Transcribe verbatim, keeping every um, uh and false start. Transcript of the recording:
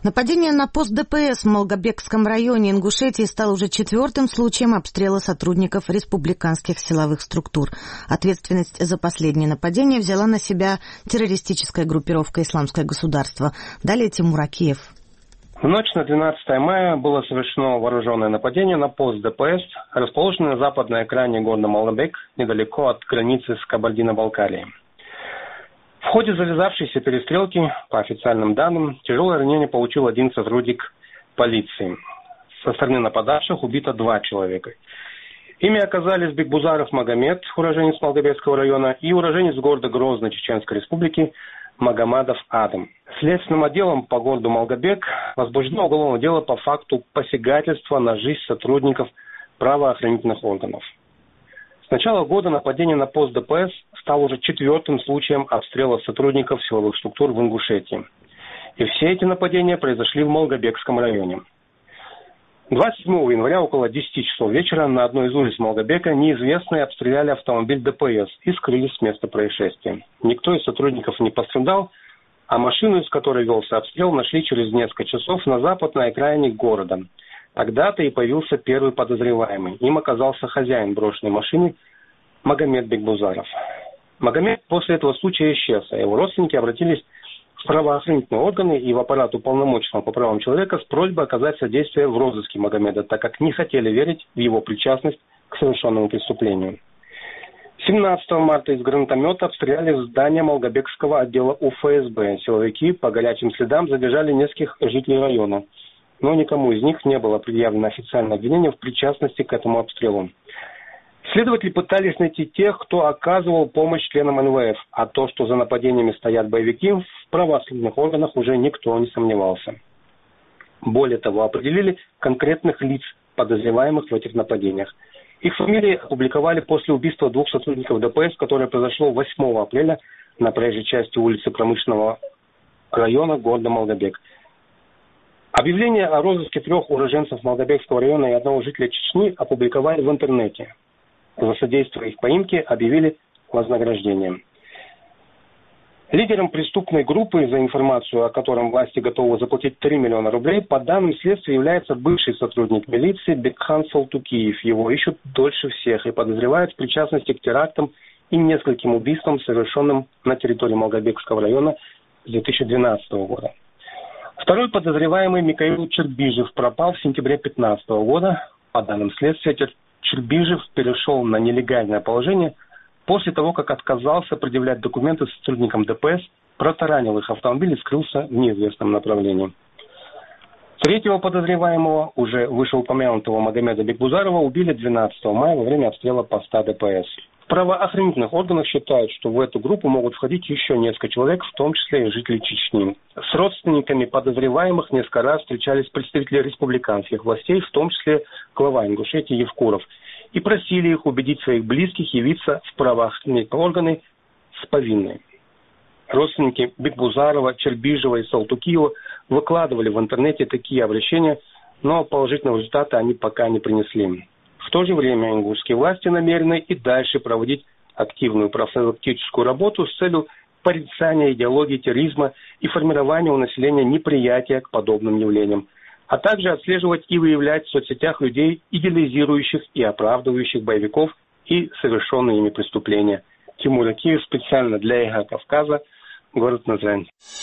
Нападение на пост ДПС в Малгобекском районе Ингушетии стало уже четвертым случаем обстрела сотрудников республиканских силовых структур. Ответственность за последнее нападение взяла на себя террористическая группировка «Исламское государство». Далее Тимур Акиев. В ночь на двенадцатое мая было совершено вооруженное нападение на пост ДПС, расположенный на западной окраине города Малгобек, недалеко от границы с Кабардино-Балкарией. В ходе завязавшейся перестрелки, по официальным данным, тяжелое ранение получил один сотрудник полиции. Со стороны нападавших убито два человека. Ими оказались Бекбузаров Магомед, уроженец Малгобекского района, и уроженец города Грозно Чеченской республики Магомадов Адам. Следственным отделом по городу Малгобек возбуждено уголовное дело по факту посягательства на жизнь сотрудников правоохранительных органов. С начала года нападение на пост ДПС стало уже четвертым случаем обстрела сотрудников силовых структур в Ингушетии. И все эти нападения произошли в Малгобекском районе. двадцать седьмого января около десяти часов вечера на одной из улиц Малгобека неизвестные обстреляли автомобиль ДПС и скрылись с места происшествия. Никто из сотрудников не пострадал, а машину, из которой велся обстрел, нашли через несколько часов на западной окраине города. Тогда-то и появился первый подозреваемый. Им оказался хозяин брошенной машины Магомед Бекбузаров. Магомед после этого случая исчез, а его родственники обратились в правоохранительные органы и в аппарат уполномоченного по правам человека с просьбой оказать содействие в розыске Магомеда, так как не хотели верить в его причастность к совершенному преступлению. семнадцатого марта из гранатомета обстреляли здание Малгобекского отдела УФСБ. Силовики по горячим следам задержали нескольких жителей района, но никому из них не было предъявлено официальное обвинение в причастности к этому обстрелу. Следователи пытались найти тех, кто оказывал помощь членам эн вэ эф, а то, что за нападениями стоят боевики, в правоохранительных органах уже никто не сомневался. Более того, определили конкретных лиц, подозреваемых в этих нападениях. Их фамилии опубликовали после убийства двух сотрудников ДПС, которое произошло восьмого апреля на проезжей части улицы Промышленного района города Малгобек. Объявление о розыске трех уроженцев Малгобекского района и одного жителя Чечни опубликовали в интернете. За содействие их поимке объявили вознаграждение. Лидером преступной группы, за информацию о котором власти готовы заплатить три миллиона рублей, по данным следствия является бывший сотрудник милиции Бекхан Салтукиев. Его ищут дольше всех и подозревают в причастности к терактам и нескольким убийствам, совершенным на территории Малгобекского района с две тысячи двенадцатого года. Второй подозреваемый Микаил Чербижев пропал в сентябре две тысячи пятнадцатого года. По данным следствия, Чербижев перешел на нелегальное положение после того, как отказался предъявлять документы сотрудникам ДПС, протаранил их автомобиль и скрылся в неизвестном направлении. Третьего подозреваемого, уже вышеупомянутого Магомеда Бекбузарова, убили двенадцатого мая во время обстрела поста ДПС. В правоохранительных органах считают, что в эту группу могут входить еще несколько человек, в том числе и жители Чечни. С родственниками подозреваемых несколько раз встречались представители республиканских властей, в том числе глава Ингушетии Евкуров, и просили их убедить своих близких явиться в правоохранительные органы с повинной. Родственники Бекбузарова, Чербижева и Салтукиева выкладывали в интернете такие обращения, но положительного результата они пока не принесли. В то же время ингушские власти намерены и дальше проводить активную профилактическую работу с целью порицания идеологии терроризма и формирования у населения неприятия к подобным явлениям, а также отслеживать и выявлять в соцсетях людей, идеализирующих и оправдывающих боевиков и совершенные ими преступления. Тимур Акиев специально для ЭГА Кавказа, город Назрань.